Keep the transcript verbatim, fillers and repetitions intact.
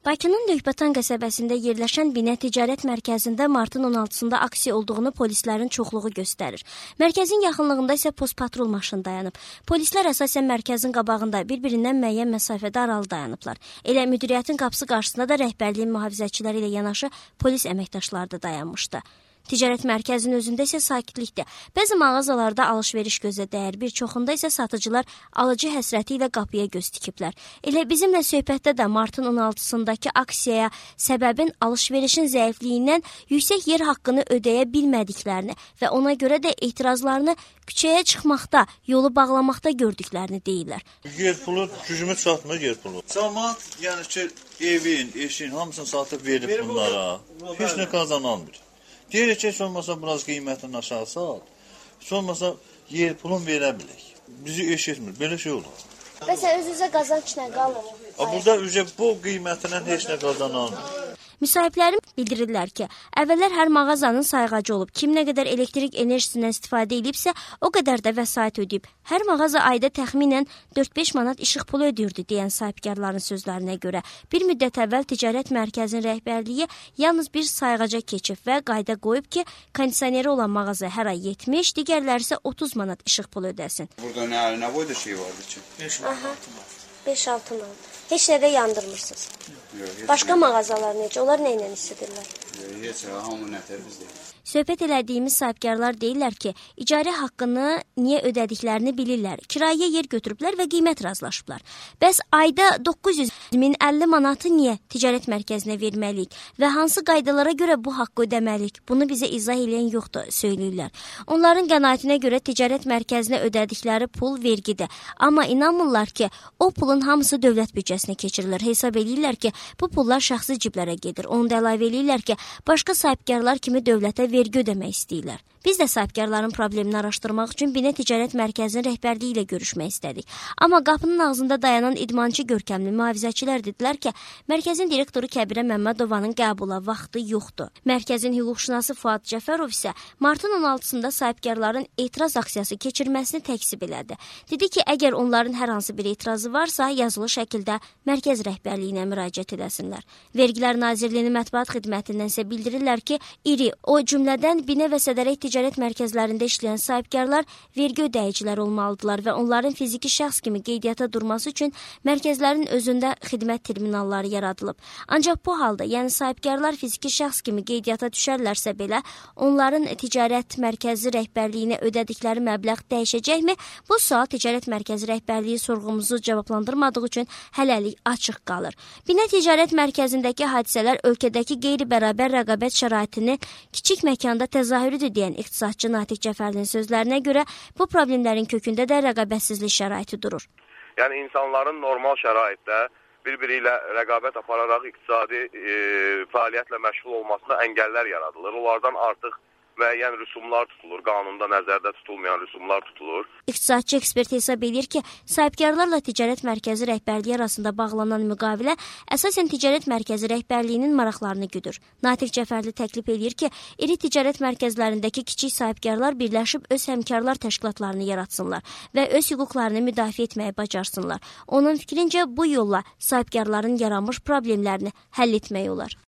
Bakının Lükbatan qəsəbəsində yerləşən Binə Ticarət Mərkəzində martın on altısında aksiya olduğunu polislərin çoxluğu göstərir. Mərkəzin yaxınlığında isə postpatrul maşını dayanıb. Polislər əsasən mərkəzin qabağında bir-birindən müəyyən məsafədə aralı dayanıblar. Elə müdiriyyətin qapısı qarşısında da rəhbərliyin mühafizəçiləri ilə yanaşı polis əməkdaşları da dayanmışdı. Ticarət mərkəzinin özündə isə sakitlikdir. Bəzi mağazalarda alış-veriş gözə dəyər, bir çoxunda isə satıcılar alıcı həsrəti ilə qapıya göz tikiblər. Elə bizimlə söhbətdə də martın on altısındakı aksiyaya səbəbin alış-verişin zəifliyindən yüksək yer haqqını ödəyə bilmədiklərini və ona görə də etirazlarını küçəyə çıxmaqda, yolu bağlamaqda gördüklərini deyirlər. Yer pulu gücümü çatmır, yer pulu. Cəmaət, yəni ki, evin, eşin hamısını satıb verib bunlara. Heç nə qazanılmır. Deyirik ki, heç olmasa biraz qiymətini aşağı sal, heç olmasa yer pulun verə bilək. Bizi eşitmir, belə şey olur. Məsələn, öz-özə qazanc nə qalır? Burada üzə bu qiymətindən heç nə qazanılmır. Müsahiblərim bildirirlər ki, əvvəllər hər mağazanın sayğacı olub. Kim nə qədər elektrik enerjisindən istifadə edibsə, o qədər də vəsait ödəyib. Hər mağaza ayda təxminən dörd-beş manat işıq pulu ödəyirdi, deyən sahibkarların sözlərinə görə. Bir müddət əvvəl ticarət mərkəzinin rəhbərliyi yalnız bir sayğaca keçib və qayda qoyub ki, kondisioneri olan mağaza hər ay yetmiş, digərləri isə otuz manat işıq pulu ödəsin. Burada nə, nə boyda şey vardı ki? beş altı manat. Heç nə də yandırmırsınız. Başqa mağazalar necə? Onlar nə ilə istədirlər? Heç nə, hamı nətər bizdə. Söhbət elədiyimiz sahibkarlar deyirlər ki, icarə haqqını niyə ödədiklərini bilirlər. Kiraya yer götürüblər və qiymət razılaşıblar. Bəs ayda doqquz yüz min əlli manatı niyə ticarət mərkəzinə verməliyik və hansı qaydalara görə bu haqqı ödəməliyik? Bunu bizə izah edən yoxdur, söyləyirlər. Onların qənaətinə görə ticarət mərkəzinə ödədikləri pul vergidir. Amma inanmırlar ki, o pulun hamısı dövlət büdcəsinə keçirilir. Hesab edirlər ki, bu pullar şəxsi ciblərə gedir. Onu da əlavə edirlər ki, başqa sahibkarlar kimi dövlətə vergi ödəmək istəyirlər. Biz də sahibkarların problemini araşdırmaq üçün Binə Ticarət Mərkəzinin rəhbərliyi ilə görüşmək istədik. Amma qapının ağzında dayanan idmançı görkəmli mühafizəçilər dedilər ki, mərkəzin direktoru Kəbirə Məmmədovanın qəbula vaxtı yoxdur. Mərkəzin hüquqşünası Fuad Cəfərov isə martın on altısında sahibkarların etiraz aksiyası keçirməsini təksib elədi. Dedi ki, əgər onların hər hansı bir etirazı varsa, yazılı şəkildə mərkəz rəhbərliyinə müraciət edəsinlər. Vergilər Nazirliyinin mətbuat xidmətindən isə bildirirlər ki, iri, o cümlədən Binə və Sədərək ticarət mərkəzlərində işləyən sahibkarlar vergi ödəyicilər olmalıdırlar və onların fiziki şəxs kimi qeydiyyata durması üçün mərkəzlərin özündə xidmət terminalları yaradılıb. Ancaq bu halda, yəni sahibkarlar fiziki şəxs kimi qeydiyyata düşərlərsə belə, onların ticarət mərkəzi rəhbərliyinə ödədikləri məbləğ dəyişəcəkmi? Bu sual ticarət mərkəzi rəhbərliyi sorğumuzu cavablandırmadığı üçün hələlik açıq qalır. Binə Ticarət Mərkəzindəki hadisələr ölkədəki qeyri-bərabər rəqabət şəraitini kiçik məkanda təzahürüdür deyən iqtisadçı Natiq Cəfərlinin sözlərinə görə bu problemlərin kökündə də rəqabətsizlik şəraiti durur. Yəni insanların normal şəraitdə bir-biri ilə rəqabət apararaq iqtisadi e, fəaliyyətlə məşğul olmasına əngəllər yaradılır. Onlardan artıq müəyyən rüsumlar tutulur, qanunda nəzərdə tutulmayan rüsumlar tutulur. İqtisadçı ekspert hesab edir ki, sahibkarlarla ticarət mərkəzi rəhbərliyi arasında bağlanan müqavilə əsasən ticarət mərkəzi rəhbərliyinin maraqlarını güdür. Natiq Cəfərli təklif edir ki, iri ticarət mərkəzlərindəki kiçik sahibkarlar birləşib öz həmkarlar təşkilatlarını yaratsınlar və öz hüquqlarını müdafiə etməyi bacarsınlar. Onun fikrincə bu yolla sahibkarların yaranmış problemlərini həll etmək olar.